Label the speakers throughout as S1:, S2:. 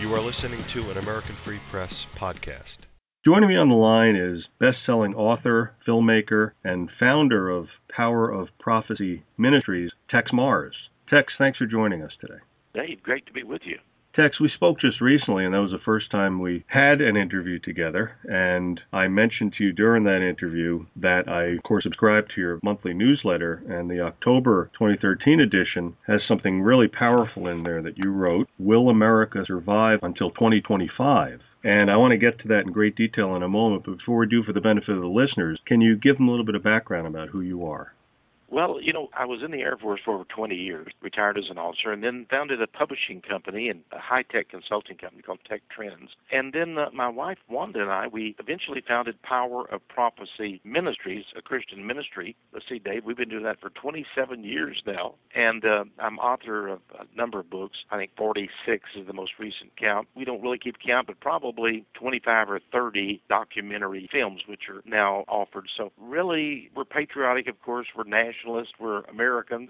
S1: You are listening to an American Free Press podcast.
S2: Joining me on the line is best-selling author, filmmaker, and founder of Power of Prophecy Ministries, Tex Mars. Tex, thanks for joining us today.
S3: Dave, great to be with you.
S2: Tex, we spoke just recently, and that was the first time we had an interview together, and I mentioned to you during that interview that I, of course, subscribe to your monthly newsletter, and the October 2013 edition has something really powerful in there that you wrote, Will America Survive Until 2025? And I want to get to that in great detail in a moment, but before we do, for the benefit of the listeners, can you give them a little bit of background about who you are?
S3: Well, I was in the Air Force for over 20 years, retired as an officer, and then founded a publishing company and a high-tech consulting company called Tech Trends. And then my wife, Wanda, and I, we eventually founded Power of Prophecy Ministries, a Christian ministry. Let's see, Dave, we've been doing that for 27 years now. And I'm author of a number of books. I think 46 is the most recent count. We don't really keep count, but probably 25 or 30 documentary films, which are now offered. So really, we're patriotic, of course. We're nationalists. We're Americans.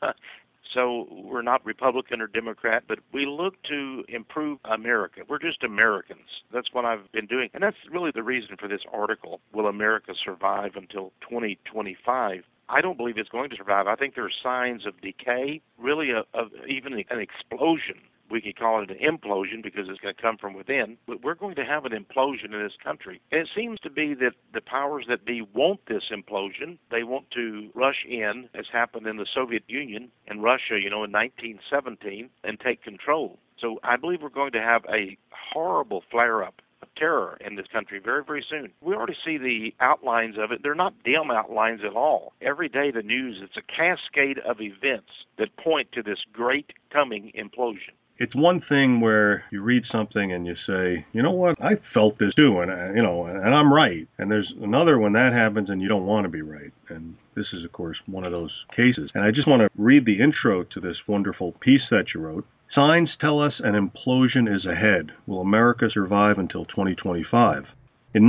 S3: So we're not Republican or Democrat, but we look to improve America. We're just Americans. That's what I've been doing. And that's really the reason for this article, Will America Survive Until 2025? I don't believe it's going to survive. I think there are signs of decay, really of even an explosion. We could call it an implosion because it's going to come from within, but we're going to have an implosion in this country. And it seems to be that the powers that be want this implosion. They want to rush in, as happened in the Soviet Union and Russia, in 1917, and take control. So I believe we're going to have a horrible flare-up of terror in this country very, very soon. We already see the outlines of it. They're not dim outlines at all. Every day the news, it's a cascade of events that point to this great coming implosion.
S2: It's one thing where you read something and you say, you know what, I felt this too, and I'm right. And there's another when that happens and you don't want to be right. And this is, of course, one of those cases. And I just want to read the intro to this wonderful piece that you wrote. Signs tell us an implosion is ahead. Will America survive until 2025? In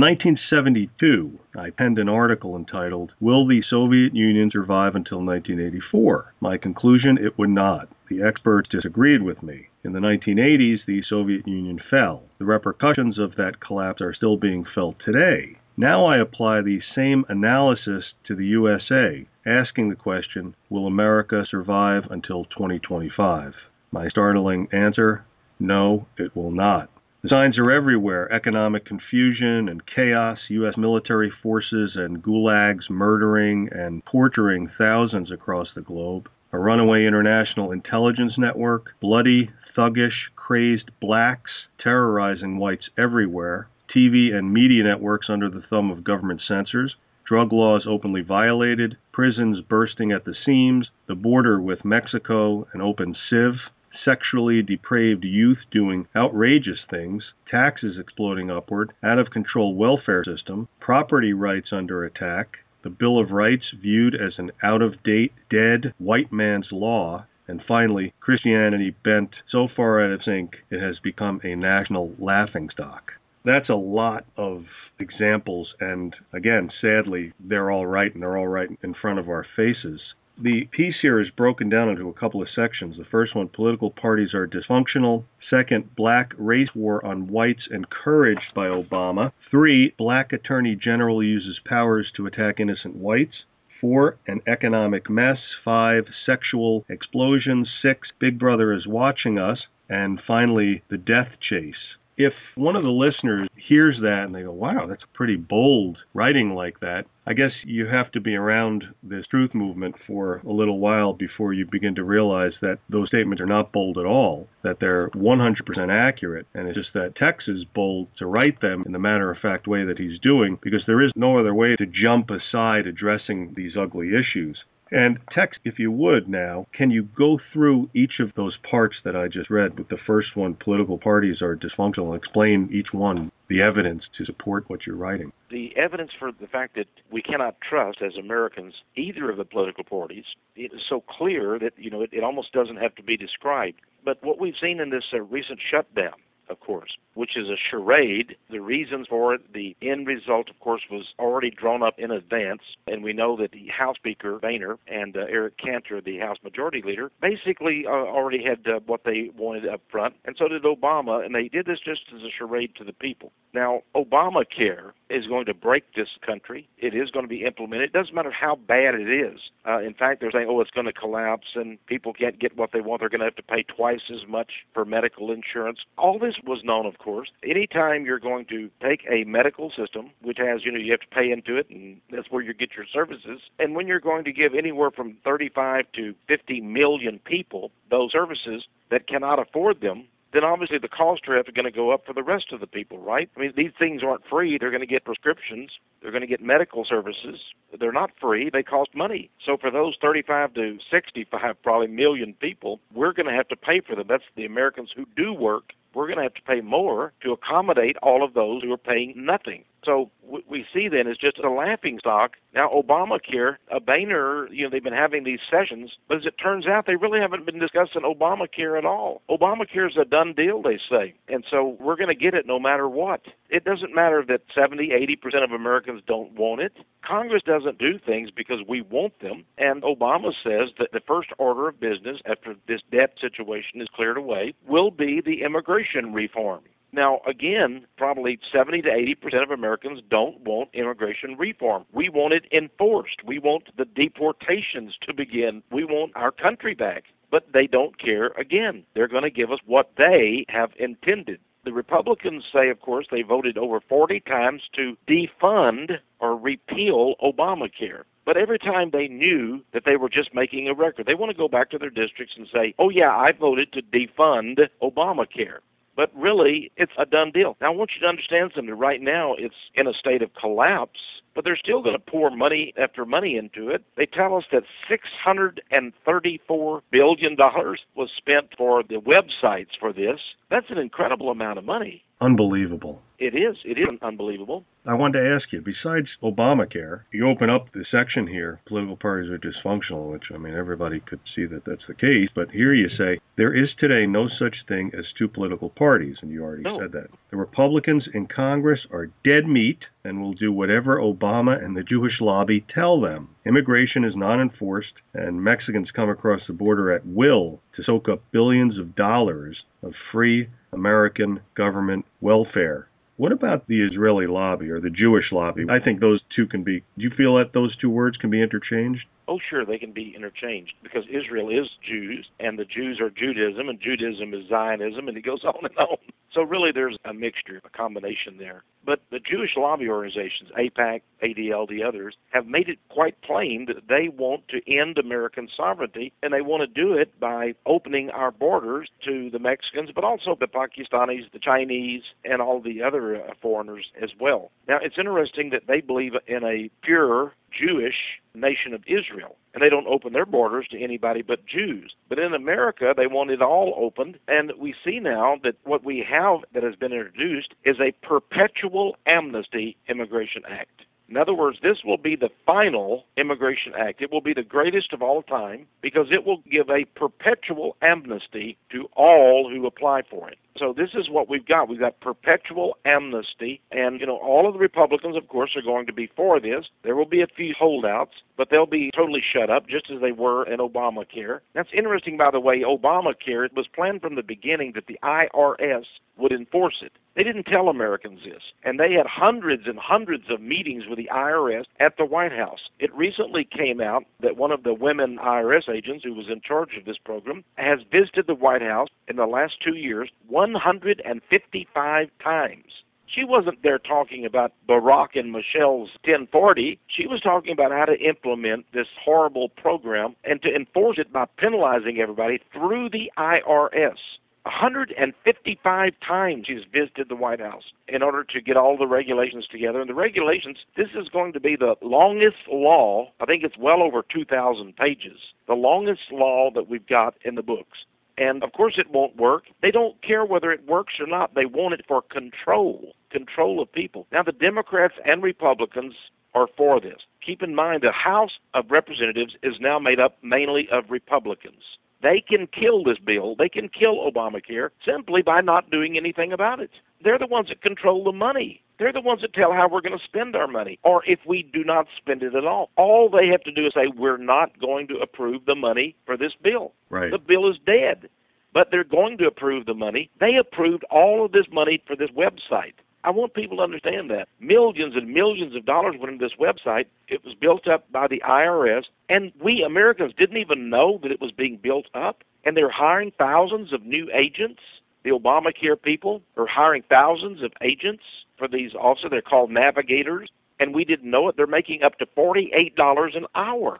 S2: 1972, I penned an article entitled, Will the Soviet Union Survive Until 1984? My conclusion, it would not. The experts disagreed with me. In the 1980s, the Soviet Union fell. The repercussions of that collapse are still being felt today. Now I apply the same analysis to the USA, asking the question, will America survive until 2025? My startling answer, no, it will not. The signs are everywhere. Economic confusion and chaos, U.S. military forces and gulags murdering and torturing thousands across the globe. A runaway international intelligence network, bloody, thuggish, crazed blacks terrorizing whites everywhere, TV and media networks under the thumb of government censors, drug laws openly violated, prisons bursting at the seams, the border with Mexico an open sieve, sexually depraved youth doing outrageous things, taxes exploding upward, out-of-control welfare system, property rights under attack, the Bill of Rights viewed as an out-of-date, dead, white man's law, and finally, Christianity bent so far out of sync it has become a national laughingstock. That's a lot of examples, and again, sadly, they're all right, and they're all right in front of our faces. The piece here is broken down into a couple of sections. The first one, political parties are dysfunctional. Second, black race war on whites encouraged by Obama. 3, black attorney general uses powers to attack innocent whites. 4, an economic mess. 5, sexual explosion. 6, Big Brother is watching us. And finally, the death chase. If one of the listeners hears that and they go, wow, that's pretty bold writing like that, I guess you have to be around this truth movement for a little while before you begin to realize that those statements are not bold at all, that they're 100% accurate, and it's just that Tex is bold to write them in the matter-of-fact way that he's doing, because there is no other way to jump aside addressing these ugly issues. And Tex, if you would now, can you go through each of those parts that I just read with the first one, political parties are dysfunctional, and explain each one, the evidence to support what you're writing?
S3: The evidence for the fact that we cannot trust as Americans either of the political parties, it is so clear that, it almost doesn't have to be described. But what we've seen in this recent shutdown of course, which is a charade. The reasons for it, the end result, of course, was already drawn up in advance, and we know that the House Speaker, Boehner, and Eric Cantor, the House Majority Leader, basically already had what they wanted up front, and so did Obama, and they did this just as a charade to the people. Now, Obamacare is going to break this country. It is going to be implemented. It doesn't matter how bad it is. In fact, they're saying, it's going to collapse and people can't get what they want. They're going to have to pay twice as much for medical insurance. All this was known, of course. Anytime you're going to take a medical system, which has, you have to pay into it, and that's where you get your services, and when you're going to give anywhere from 35 to 50 million people those services that cannot afford them, then obviously the costs are going to go up for the rest of the people, right? I mean, these things aren't free. They're going to get prescriptions. They're going to get medical services. They're not free. They cost money. So for those 35 to 65 probably million people, we're going to have to pay for them. That's the Americans who do work. We're going to have to pay more to accommodate all of those who are paying nothing. So what we see then is just a laughing stock. Now, Obamacare, Boehner, they've been having these sessions, but as it turns out, they really haven't been discussing Obamacare at all. Obamacare is a done deal, they say, and so we're going to get it no matter what. It doesn't matter that 70, 80% of Americans don't want it. Congress doesn't do things because we want them, and Obama says that the first order of business after this debt situation is cleared away will be the immigration reform. Now, again, probably 70 to 80% of Americans don't want immigration reform. We want it enforced. We want the deportations to begin. We want our country back. But they don't care. Again, they're going to give us what they have intended. The Republicans say, of course, they voted over 40 times to defund or repeal Obamacare. But every time they knew that they were just making a record, they want to go back to their districts and say, I voted to defund Obamacare. But really, it's a done deal. Now, I want you to understand something. Right now, it's in a state of collapse, but they're still going to pour money after money into it. They tell us that $634 billion was spent for the websites for this. That's an incredible amount of money.
S2: Unbelievable.
S3: It is. It is unbelievable.
S2: I wanted to ask you, besides Obamacare, you open up the section here, political parties are dysfunctional, which, everybody could see that that's the case. But here you say, there is today no such thing as two political parties, and you already said that. The Republicans in Congress are dead meat and will do whatever Obama and the Jewish lobby tell them. Immigration is not enforced, and Mexicans come across the border at will to soak up billions of dollars of free American government welfare. What about the Israeli lobby or the Jewish lobby? I think those two can be, do you feel that those two words can be interchanged?
S3: Oh, sure, they can be interchanged because Israel is Jews, and the Jews are Judaism, and Judaism is Zionism, and it goes on and on. So really there's a mixture, a combination there. But the Jewish lobby organizations, AIPAC, ADL, the others, have made it quite plain that they want to end American sovereignty, and they want to do it by opening our borders to the Mexicans, but also the Pakistanis, the Chinese, and all the other foreigners as well. Now, it's interesting that they believe in a pure Jewish nation of Israel, and they don't open their borders to anybody but Jews. But in America, they want it all opened, and we see now that what we have that has been introduced is a perpetual amnesty immigration act. In other words, this will be the final immigration act. It will be the greatest of all time because it will give a perpetual amnesty to all who apply for it. So this is what we've got. We've got perpetual amnesty, and, all of the Republicans, of course, are going to be for this. There will be a few holdouts, but they'll be totally shut up, just as they were in Obamacare. That's interesting, by the way. Obamacare, it was planned from the beginning that the IRS would enforce it. They didn't tell Americans this, and they had hundreds and hundreds of meetings with the IRS at the White House. It recently came out that one of the women IRS agents who was in charge of this program has visited the White House in the last 2 years 155 times. She wasn't there talking about Barack and Michelle's 1040. She was talking about how to implement this horrible program and to enforce it by penalizing everybody through the IRS. 155 times she's visited the White House in order to get all the regulations together. And the regulations, this is going to be the longest law. I think it's well over 2,000 pages. The longest law that we've got in the books. And, of course, it won't work. They don't care whether it works or not. They want it for control of people. Now, the Democrats and Republicans are for this. Keep in mind, the House of Representatives is now made up mainly of Republicans. They can kill this bill. They can kill Obamacare simply by not doing anything about it. They're the ones that control the money. They're the ones that tell how we're going to spend our money, or if we do not spend it at all. All they have to do is say, we're not going to approve the money for this bill.
S2: Right.
S3: The bill is dead, but they're going to approve the money. They approved all of this money for this website. I want people to understand that. Millions and millions of dollars went into this website. It was built up by the IRS, and we Americans didn't even know that it was being built up, and they're hiring thousands of new agents. The Obamacare people are hiring thousands of agents for these officers. They're called navigators, and we didn't know it. They're making up to $48 an hour.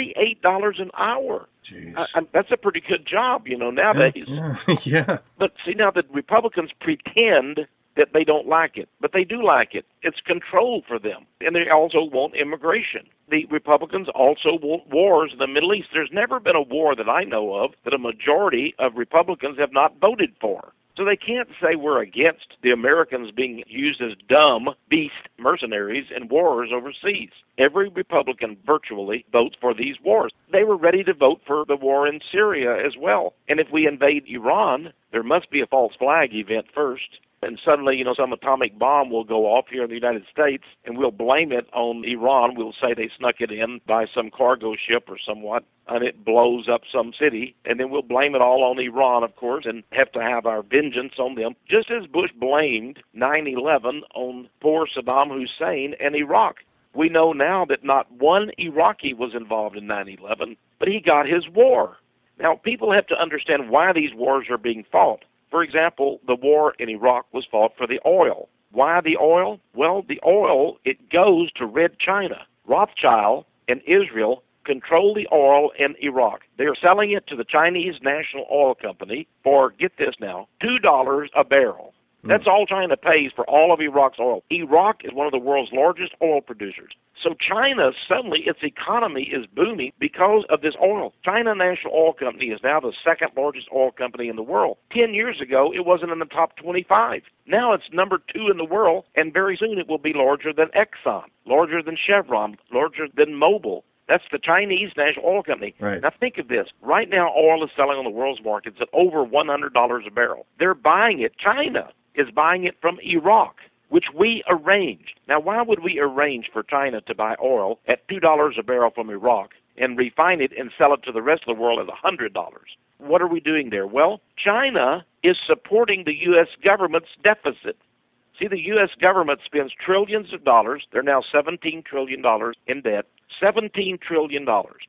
S3: $48 an hour. That's a pretty good job, nowadays.
S2: Yeah.
S3: But see, now the Republicans pretend that they don't like it, but they do like it. It's control for them, and they also want immigration. The Republicans also want wars in the Middle East. There's never been a war that I know of that a majority of Republicans have not voted for. So they can't say we're against the Americans being used as dumb beast mercenaries in wars overseas. Every Republican virtually votes for these wars. They were ready to vote for the war in Syria as well. And if we invade Iran, there must be a false flag event first. And suddenly, some atomic bomb will go off here in the United States, and we'll blame it on Iran. We'll say they snuck it in by some cargo ship or somewhat, and it blows up some city. And then we'll blame it all on Iran, of course, and have to have our vengeance on them, just as Bush blamed 9/11 on poor Saddam Hussein and Iraq. We know now that not one Iraqi was involved in 9/11, but he got his war. Now, people have to understand why these wars are being fought. For example, the war in Iraq was fought for the oil. Why the oil? Well, the oil, it goes to Red China. Rothschild and Israel control the oil in Iraq. They are selling it to the Chinese National Oil Company for, get this now, $2 a barrel. That's all China pays for all of Iraq's oil. Iraq is one of the world's largest oil producers. So China, suddenly, its economy is booming because of this oil. China National Oil Company is now the second largest oil company in the world. 10 years ago, it wasn't in the top 25. Now it's number 2 in the world, and very soon it will be larger than Exxon, larger than Chevron, larger than Mobil. That's the Chinese National Oil Company.
S2: Right.
S3: Now think of this. Right now, oil is selling on the world's markets at over $100 a barrel. They're buying it. China is buying it from Iraq, which we arranged. Now, why would we arrange for China to buy oil at $2 a barrel from Iraq and refine it and sell it to the rest of the world at $100? What are we doing there? Well, China is supporting the U.S. government's deficit. See, the U.S. government spends trillions of dollars. They're now $17 trillion in debt. $17 trillion.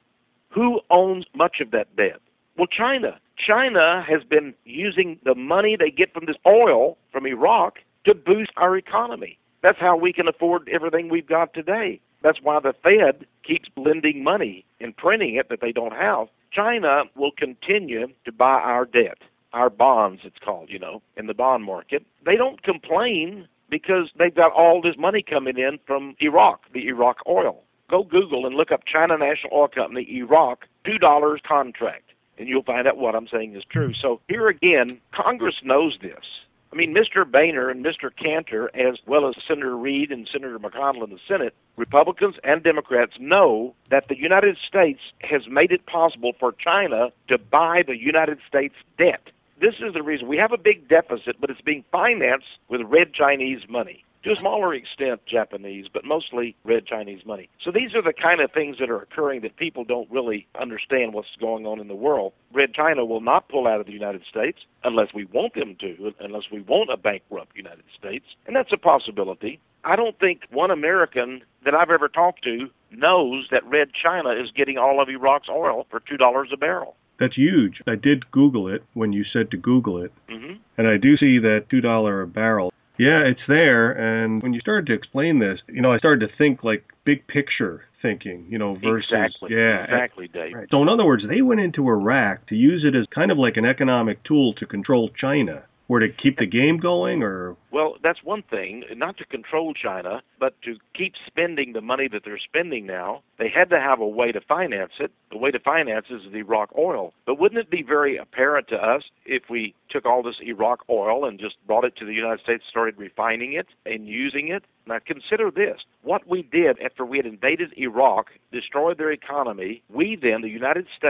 S3: Who owns much of that debt? Well, China. China has been using the money they get from this oil from Iraq to boost our economy. That's how we can afford everything we've got today. That's why the Fed keeps lending money and printing it that they don't have. China will continue to buy our debt, our bonds, it's called, in the bond market. They don't complain because they've got all this money coming in from Iraq, the Iraq oil. Go Google and look up China National Oil Company, Iraq, $2 contract, and you'll find out what I'm saying is true. So here again, Congress knows this. I mean, Mr. Boehner and Mr. Cantor, as well as Senator Reid and Senator McConnell in the Senate, Republicans and Democrats know that the United States has made it possible for China to buy the United States debt. This is the reason. We have a big deficit, but it's being financed with red Chinese money. To a smaller extent, Japanese, but mostly red Chinese money. So these are the kind of things that are occurring that people don't really understand what's going on in the world. Red China will not pull out of the United States unless we want them to, unless we want a bankrupt United States, and that's a possibility. I don't think one American that I've ever talked to knows that red China is getting all of Iraq's oil for $2 a barrel.
S2: That's huge. I did Google it when you said to Google it, and I do see that $2 a barrel. Yeah, it's there, and when you started to explain this, I started to think like big picture thinking, versus...
S3: Exactly, Dave.
S2: Right. So in other words, they went into Iraq to use it as kind of like an economic tool to control China, or to keep the game going, or...
S3: Well, that's one thing, not to control China, but to keep spending the money that they're spending now. They had to have a way to finance it. The way to finance is the Iraq oil. But wouldn't it be very apparent to us if we took all this Iraq oil and just brought it to the United States, started refining it and using it? Now, consider this. What we did after we had invaded Iraq, destroyed their economy, we then, the United States,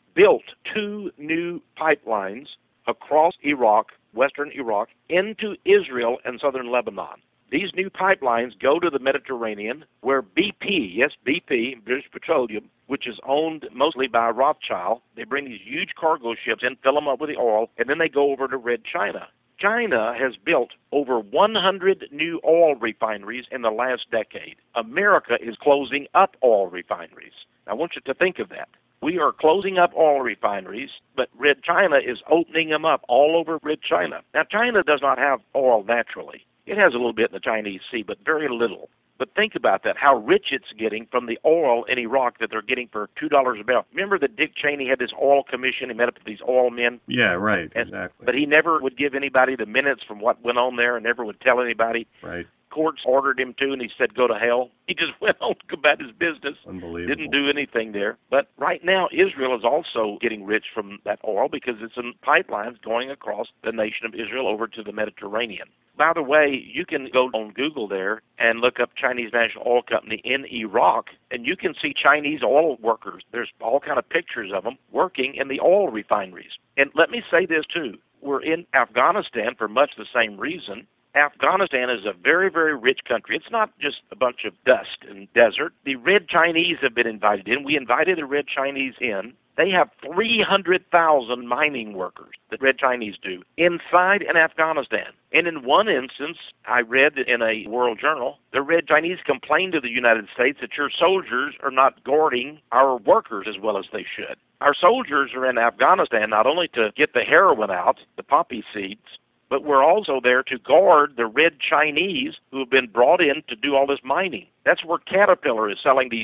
S3: built 2 new pipelines across Iraq, western Iraq, into Israel and southern Lebanon. These new pipelines go to the Mediterranean, where BP, yes, BP, British Petroleum, which is owned mostly by Rothschild, they bring these huge cargo ships in, fill them up with the oil, and then they go over to Red China. China has built over 100 new oil refineries in the last decade. America is closing up oil refineries. I want you to think of that. We are closing up oil refineries, but Red China is opening them up all over Red China. Now, China does not have oil naturally. It has a little bit in the Chinese Sea, but very little. But think about that, how rich it's getting from the oil in Iraq that they're getting for $2 a barrel. Remember that Dick Cheney had this oil commission? He met up with these oil men?
S2: Yeah, right, exactly.
S3: But he never would give anybody the minutes from what went on there and never would tell anybody.
S2: Right.
S3: Courts ordered him to, and he said, go to hell. He just went on about his business.
S2: Unbelievable.
S3: Didn't do anything there. But right now, Israel is also getting rich from that oil because it's in pipelines going across the nation of Israel over to the Mediterranean. By the way, you can go on Google there and look up Chinese National Oil Company in Iraq, and you can see Chinese oil workers. There's all kind of pictures of them working in the oil refineries. And let me say this, too. We're in Afghanistan for much the same reason. Afghanistan is a very, very rich country. It's not just a bunch of dust and desert. The Red Chinese have been invited in. We invited the Red Chinese in. They have 300,000 mining workers, the Red Chinese do, inside in Afghanistan. And in one instance, I read in a world journal, the Red Chinese complained to the United States that your soldiers are not guarding our workers as well as they should. Our soldiers are in Afghanistan not only to get the heroin out, the poppy seeds, but we're also there to guard the Red Chinese who have been brought in to do all this mining. That's where Caterpillar is selling these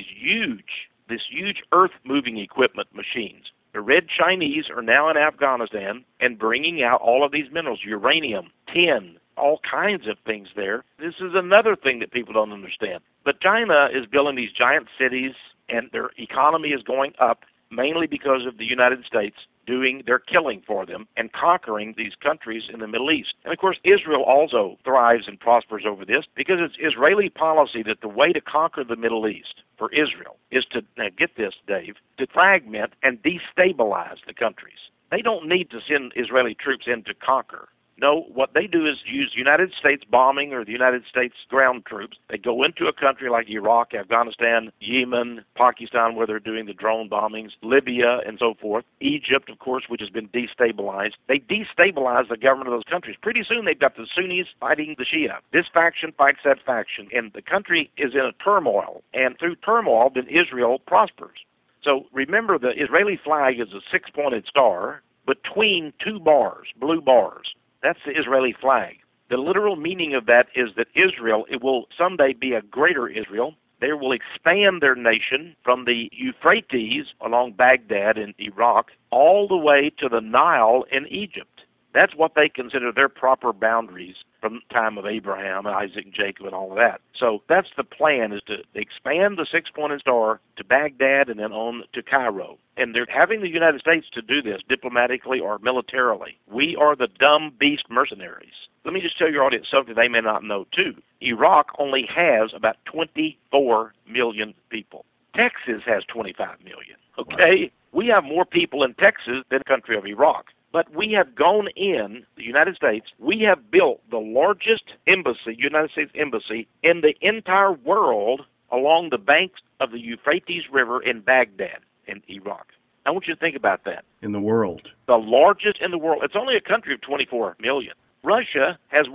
S3: huge earth-moving equipment machines. The Red Chinese are now in Afghanistan and bringing out all of these minerals, uranium, tin, all kinds of things there. This is another thing that people don't understand. But China is building these giant cities, and their economy is going up mainly because of the United States doing their killing for them and conquering these countries in the Middle East. And of course, Israel also thrives and prospers over this because it's Israeli policy that the way to conquer the Middle East for Israel is to, now get this, Dave, to fragment and destabilize the countries. They don't need to send Israeli troops in to conquer. No, what they do is use United States bombing or the United States ground troops. They go into a country like Iraq, Afghanistan, Yemen, Pakistan, where they're doing the drone bombings, Libya, and so forth. Egypt, of course, which has been destabilized. They destabilize the government of those countries. Pretty soon they've got the Sunnis fighting the Shia. This faction fights that faction, and the country is in a turmoil. And through turmoil, then Israel prospers. So remember, the Israeli flag is a 6-pointed star between 2 bars, blue bars. That's the Israeli flag. The literal meaning of that is that Israel, it will someday be a greater Israel. They will expand their nation from the Euphrates along Baghdad in Iraq all the way to the Nile in Egypt. That's what they consider their proper boundaries from the time of Abraham, Isaac, and Jacob, and all of that. So that's the plan, is to expand the 6-pointed star to Baghdad and then on to Cairo. And they're having the United States to do this diplomatically or militarily. We are the dumb beast mercenaries. Let me just tell your audience something they may not know, too. Iraq only has about 24 million people. Texas has 25 million, okay? Wow. We have more people in Texas than the country of Iraq. But we have gone in, the United States, we have built the largest embassy, United States embassy, in the entire world along the banks of the Euphrates River in Baghdad in Iraq. I want you to think about that.
S2: In the world.
S3: The largest in the world. It's only a country of 24 million. Russia has,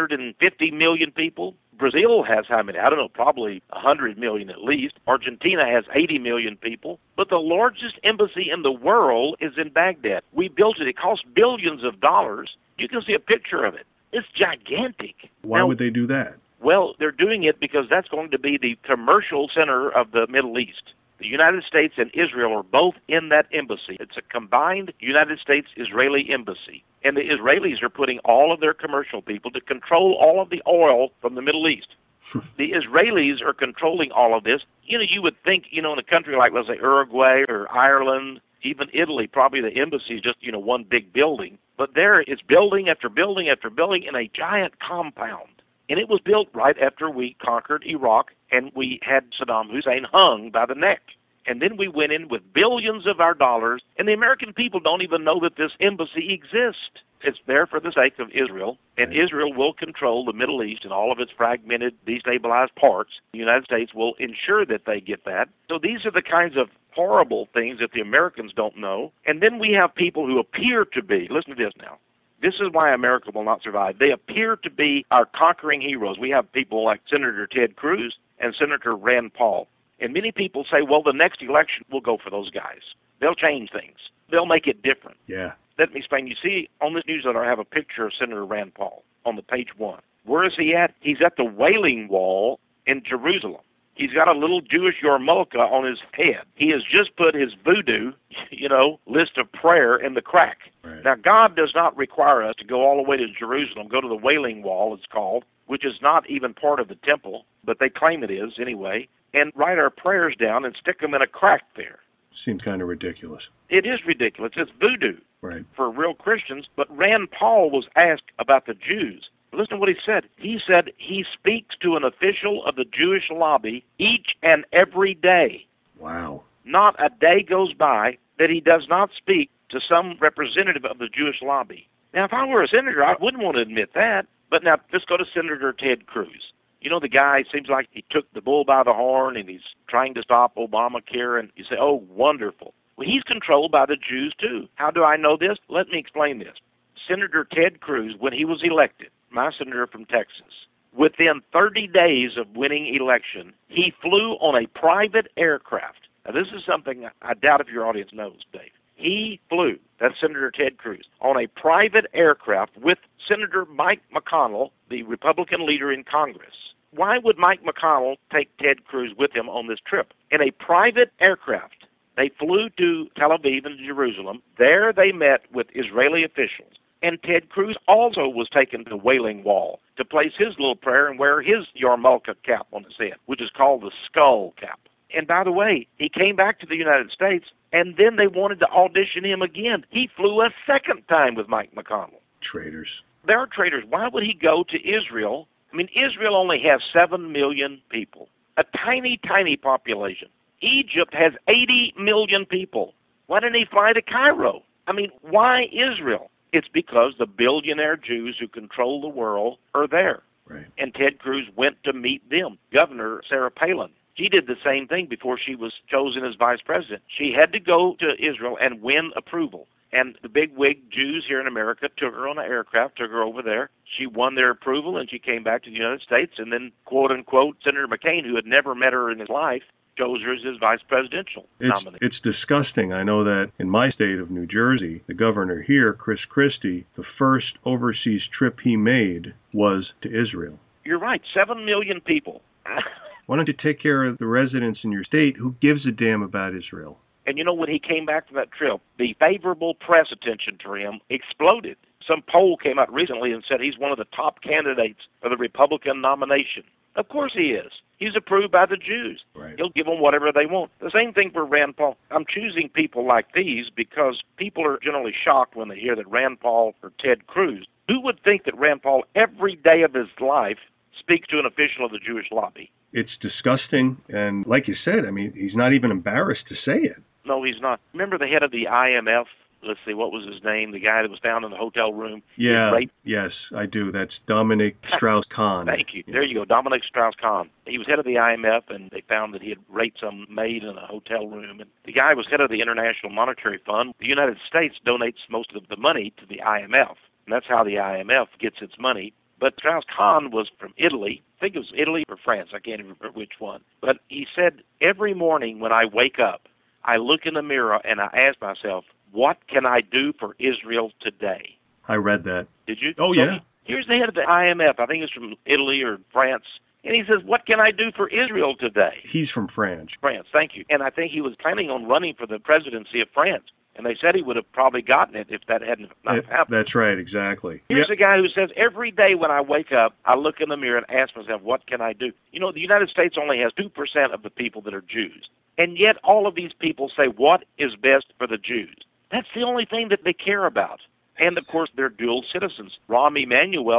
S3: 150 million people? Brazil has how many? I don't know, probably 100 million at least. Argentina has 80 million people. But the largest embassy in the world is in Baghdad. We built it. It cost billions of dollars. You can see a picture of it. It's gigantic.
S2: Why would they do that?
S3: Well, they're doing it because that's going to be the commercial center of the Middle East. The United States and Israel are both in that embassy. It's a combined United States-Israeli embassy. And the Israelis are putting all of their commercial people to control all of the oil from the Middle East. The Israelis are controlling all of this. You would think, in a country like, let's say, Uruguay or Ireland, even Italy, probably the embassy is just, one big building. But there it's building after building after building in a giant compound. And it was built right after we conquered Iraq and we had Saddam Hussein hung by the neck. And then we went in with billions of our dollars, and the American people don't even know that this embassy exists. It's there for the sake of Israel, and Israel will control the Middle East and all of its fragmented, destabilized parts. The United States will ensure that they get that. So these are the kinds of horrible things that the Americans don't know. And then we have people who appear to be, listen to this now, this is why America will not survive. They appear to be our conquering heroes. We have people like Senator Ted Cruz and Senator Rand Paul. And many people say, well, the next election will go for those guys. They'll change things. They'll make it different.
S2: Yeah.
S3: Let me explain. You see, on this newsletter, I have a picture of Senator Rand Paul on the page 1. Where is he at? He's at the Wailing Wall in Jerusalem. He's got a little Jewish yarmulke on his head. He has just put his voodoo, list of prayer in the crack.
S2: Right.
S3: Now, God does not require us to go all the way to Jerusalem, go to the Wailing Wall, it's called, which is not even part of the temple, but they claim it is anyway, and write our prayers down and stick them in a crack there.
S2: Seems kind of ridiculous.
S3: It is ridiculous. It's voodoo
S2: for
S3: real Christians. But Rand Paul was asked about the Jews. Listen to what he said. He said he speaks to an official of the Jewish lobby each and every day.
S2: Wow.
S3: Not a day goes by that he does not speak to some representative of the Jewish lobby. Now, if I were a senator, I wouldn't want to admit that. But now, let's go to Senator Ted Cruz. You know, the guy seems like he took the bull by the horn and he's trying to stop Obamacare. And you say, oh, wonderful. Well, he's controlled by the Jews, too. How do I know this? Let me explain this. Senator Ted Cruz, when he was elected, my senator from Texas, within 30 days of winning election, he flew on a private aircraft. Now, this is something I doubt if your audience knows, Dave. He flew, that's Senator Ted Cruz, on a private aircraft with Senator Mike McConnell, the Republican leader in Congress. Why would Mike McConnell take Ted Cruz with him on this trip? In a private aircraft, they flew to Tel Aviv and Jerusalem. There they met with Israeli officials. And Ted Cruz also was taken to the Wailing Wall to place his little prayer and wear his yarmulke cap on his head, which is called the skull cap. And by the way, he came back to the United States, and then they wanted to audition him again. He flew a second time with Mike McConnell.
S2: Traitors.
S3: There are traitors. Why would he go to Israel? I mean, Israel only has 7 million people, a tiny, tiny population. Egypt has 80 million people. Why didn't he fly to Cairo? I mean, why Israel? It's because the billionaire Jews who control the world are there.
S2: Right.
S3: And Ted Cruz went to meet them. Governor Sarah Palin, she did the same thing before she was chosen as vice president. She had to go to Israel and win approval. And the big-wig Jews here in America took her on an aircraft, took her over there. She won their approval, and she came back to the United States. And then, quote-unquote, Senator McCain, who had never met her in his life, chose her as his vice presidential nominee.
S2: It's disgusting. I know that in my state of New Jersey, the governor here, Chris Christie, the first overseas trip he made was to Israel.
S3: You're right, 7 million people.
S2: Why don't you take care of the residents in your state? Who gives a damn about Israel?
S3: And you know, when he came back from that trip, the favorable press attention to him exploded. Some poll came out recently and said he's one of the top candidates for the Republican nomination. Of course he is. He's approved by the Jews.
S2: Right.
S3: He'll give them whatever they want. The same thing for Rand Paul. I'm choosing people like these because people are generally shocked when they hear that Rand Paul or Ted Cruz. Who would think that Rand Paul, every day of his life, speaks to an official of the Jewish lobby?
S2: It's disgusting. And like you said, I mean, he's not even embarrassed to say it.
S3: No, he's not. Remember the head of the IMF? Let's see, what was his name? The guy that was found in the hotel room?
S2: Yeah, yes, I do. That's Dominic Strauss-Kahn.
S3: Thank you.
S2: Yeah.
S3: There you go, Dominic Strauss-Kahn. He was head of the IMF, and they found that he had raped some maid in a hotel room. And the guy was head of the International Monetary Fund. The United States donates most of the money to the IMF, and that's how the IMF gets its money. But Strauss-Kahn was from Italy. I think it was Italy or France. I can't even remember which one. But he said, every morning when I wake up, I look in the mirror and I ask myself, what can I do for Israel today?
S2: I read that.
S3: Did you?
S2: Oh, yeah.
S3: Here's the head of the IMF. I think it's from Italy or France. And he says, what can I do for Israel today?
S2: He's from France.
S3: France, thank you. And I think he was planning on running for the presidency of France. And they said he would have probably gotten it if that hadn't not happened.
S2: That's right, exactly.
S3: Here's a guy who says, every day when I wake up, I look in the mirror and ask myself, what can I do? You know, the United States only has 2% of the people that are Jews. And yet all of these people say, what is best for the Jews? That's the only thing that they care about. And, of course, they're dual citizens. Rahm Emanuel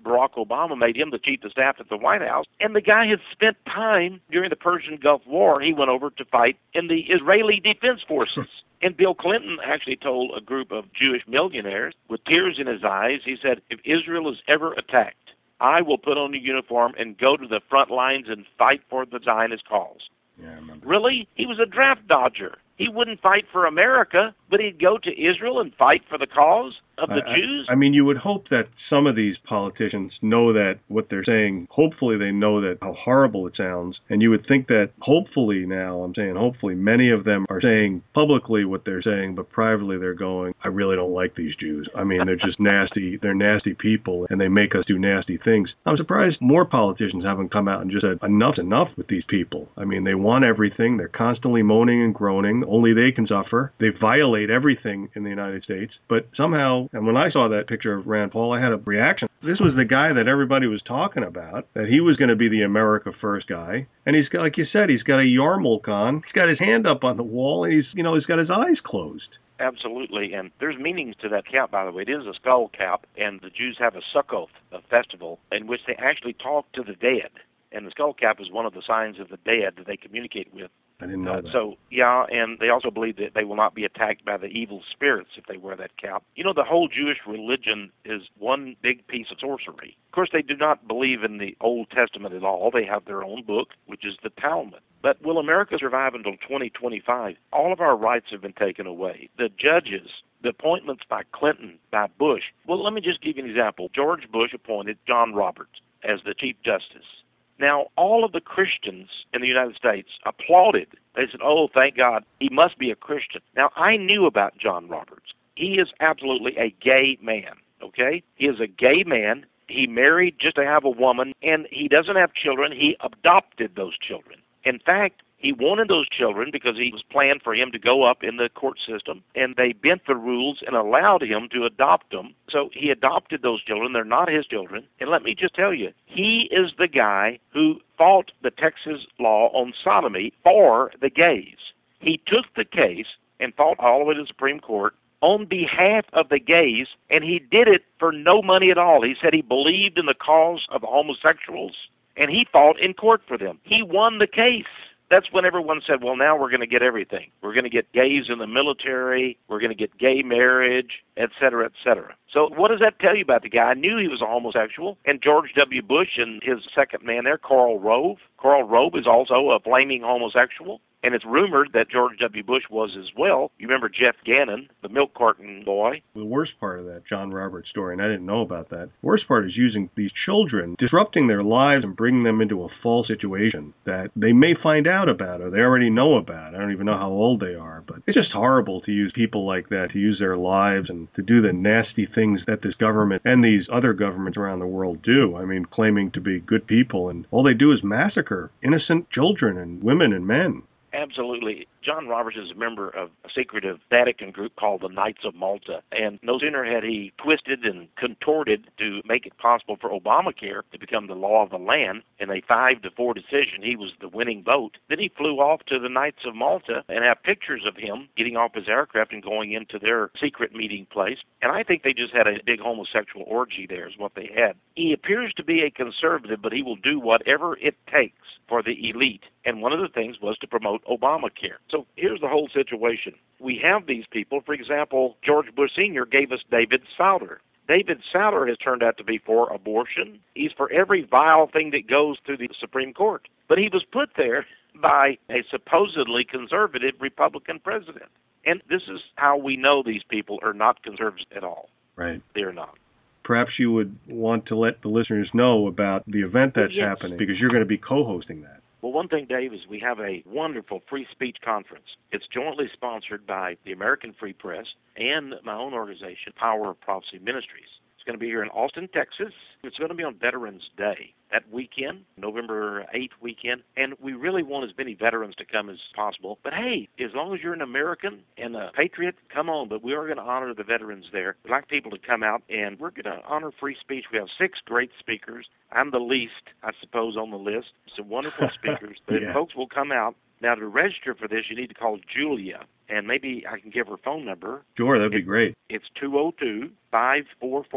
S3: Barack Obama made him the chief of staff at the White House. And the guy had spent time during the Persian Gulf War. He went over to fight in the Israeli Defense Forces. And Bill Clinton actually told a group of Jewish millionaires with tears in his eyes, he said, if Israel is ever attacked, I will put on a uniform and go to the front lines and fight for the Zionist cause.
S2: Yeah, I remember.
S3: Really? He was a draft dodger. He wouldn't fight for America, but he'd go to Israel and fight for the cause of the Jews?
S2: I mean, you would hope that some of these politicians know that what they're saying, hopefully they know that how horrible it sounds. And you would think that hopefully now, I'm saying hopefully, many of them are saying publicly what they're saying, but privately they're going, I really don't like these Jews. I mean, they're just nasty. They're nasty people, and they make us do nasty things. I'm surprised more politicians haven't come out and just said, enough's enough with these people. I mean, they want everything. They're constantly moaning and groaning. Only they can suffer. They violate everything in the United States. But somehow, and when I saw that picture of Rand Paul, I had a reaction. This was the guy that everybody was talking about, that he was going to be the America First guy. And he's got, like you said, he's got a yarmulke on. He's got his hand up on the wall, and he's got his eyes closed.
S3: Absolutely, and there's meanings to that cap, by the way. It is a skull cap, and the Jews have a Sukkot, a festival, in which they actually talk to the dead. And the skull cap is one of the signs of the dead that they communicate with.
S2: I didn't know that.
S3: So, yeah, and they also believe that they will not be attacked by the evil spirits if they wear that cap. You know, the whole Jewish religion is one big piece of sorcery. Of course, they do not believe in the Old Testament at all. They have their own book, which is the Talmud. But will America survive until 2025? All of our rights have been taken away. The judges, the appointments by Clinton, by Bush. Well, let me just give you an example. George Bush appointed John Roberts as the Chief Justice. Now, all of the Christians in the United States applauded. They said, oh, thank God, he must be a Christian. Now, I knew about John Roberts. He is absolutely a gay man, okay? He is a gay man. He married just to have a woman, and he doesn't have children. He adopted those children. In fact, he wanted those children because he was planned for him to go up in the court system, and they bent the rules and allowed him to adopt them. So he adopted those children. They're not his children. And let me just tell you, he is the guy who fought the Texas law on sodomy for the gays. He took the case and fought all the way to the Supreme Court on behalf of the gays, and he did it for no money at all. He said he believed in the cause of the homosexuals, and he fought in court for them. He won the case. That's when everyone said, well, now we're going to get everything. We're going to get gays in the military. We're going to get gay marriage, et cetera, et cetera. So what does that tell you about the guy? I knew he was a homosexual. And George W. Bush and his second man there, Karl Rove. Karl Rove is also a flaming homosexual. And it's rumored that George W. Bush was as well. You remember Jeff Gannon, the milk carton boy?
S2: The worst part of that John Roberts story, and I didn't know about that, the worst part is using these children, disrupting their lives and bringing them into a false situation that they may find out about or they already know about. I don't even know how old they are, but it's just horrible to use people like that, to use their lives and to do the nasty things that this government and these other governments around the world do. I mean, claiming to be good people, and all they do is massacre innocent children and women and men.
S3: Absolutely. John Roberts is a member of a secretive Vatican group called the Knights of Malta. And no sooner had he twisted and contorted to make it possible for Obamacare to become the law of the land in a 5-4 decision, he was the winning vote. Then he flew off to the Knights of Malta and have pictures of him getting off his aircraft and going into their secret meeting place. And I think they just had a big homosexual orgy there is what they had. He appears to be a conservative, but he will do whatever it takes for the elite. And one of the things was to promote Obamacare. So here's the whole situation. We have these people. For example, George Bush Sr. gave us David Souter. David Souter has turned out to be for abortion. He's for every vile thing that goes through the Supreme Court. But he was put there by a supposedly conservative Republican president. And this is how we know these people are not conservatives at all.
S2: Right.
S3: They're not.
S2: Perhaps you would want to let the listeners know about the event that's happening, because you're going to be co-hosting that.
S3: Well, one thing, Dave, is we have a wonderful free speech conference. It's jointly sponsored by the American Free Press and my own organization, Power of Prophecy Ministries. It's going to be here in Austin, Texas. It's going to be on Veterans Day, that weekend, November 8th weekend. And we really want as many veterans to come as possible. But hey, as long as you're an American and a patriot, come on. But we are going to honor the veterans there. We'd like people to come out, and we're going to honor free speech. We have 6 great speakers. I'm the least, I suppose, on the list. Some wonderful speakers. But
S2: Yeah.
S3: folks will come out. Now, to register for this, you need to call Julia, and maybe I can give her phone number.
S2: Sure, that'd be great.
S3: It's 202-544-6666.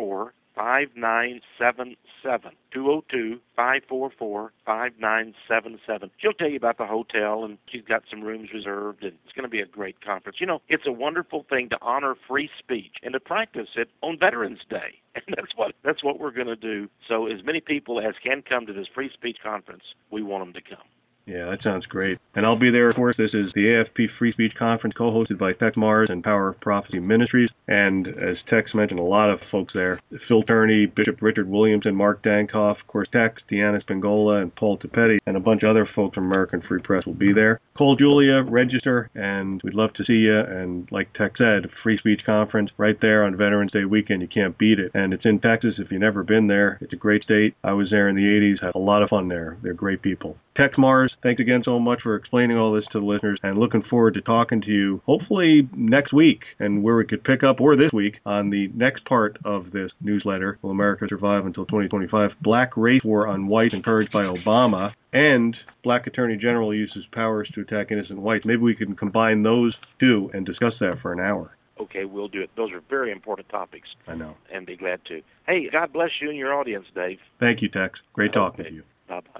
S3: 202-544-5977. 202-544-5977. She'll tell you about the hotel, and she's got some rooms reserved, and it's going to be a great conference. You know, it's a wonderful thing to honor free speech and to practice it on Veterans Day. And that's what we're going to do. So as many people as can come to this free speech conference, we want them to come.
S2: Yeah, that sounds great. And I'll be there, of course. This is the AFP Free Speech Conference, co-hosted by Tex Mars and Power of Prophecy Ministries. And as Tex mentioned, a lot of folks there. Phil Turney, Bishop Richard Williamson, Mark Dankoff, of course, Tex, Deanna Spingola, and Paul Tepetti, and a bunch of other folks from American Free Press will be there. Call Julia, register, and we'd love to see you. And like Tex said, Free Speech Conference right there on Veterans Day weekend. You can't beat it. And it's in Texas. If you've never been there, it's a great state. I was there in the 80s, had a lot of fun there. They're great people. Tex Mars, thanks again so much for explaining all this to the listeners, and looking forward to talking to you hopefully next week, and where we could pick up, or this week, on the next part of this newsletter, Will America Survive Until 2025? Black Race War on Whites Encouraged by Obama, and Black Attorney General uses powers to attack innocent whites. Maybe we can combine those two and discuss that for an hour.
S3: Okay, we'll do it. Those are very important topics.
S2: I know.
S3: And be glad to. Hey, God bless you and your audience, Dave.
S2: Thank you, Tex. Great talking to you.
S3: Bye-bye.